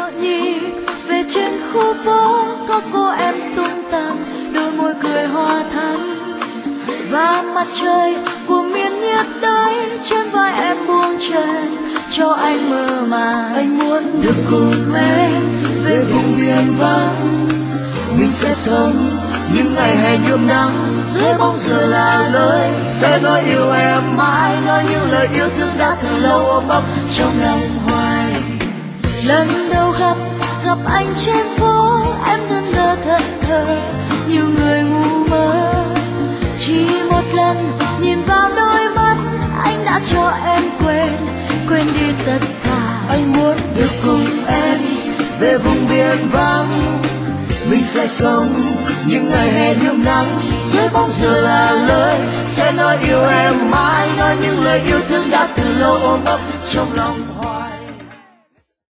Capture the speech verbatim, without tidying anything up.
nhộn nhịp về trên khu phố, có cô em tung tăng đôi môi cười hoa thắm, và mặt trời của miền nhiệt đới trên vai em buông chân cho anh mơ màng. Anh muốn được cùng em về vùng biển vắng, mình sẽ sống những ngày hè nhuộm nắng dưới bóng giờ là lời sẽ nói yêu em mãi, nói những lời yêu thương đã từ lâu ôm ấp trong lòng hoài. Lần đầu gặp gặp anh trên phố, em ngẩn ngơ thẫn thờ như người ngu mơ. Chỉ một lần nhìn vào đôi mắt, anh đã cho em quên quên đi tất cả. Anh muốn được cùng em về vùng biển vắng, mình sẽ sống những ngày hè nhuộm nắng dưới bóng giờ là lời sẽ nói yêu em mãi, nói những lời yêu thương đã từ lâu ôm ấp trong lòng.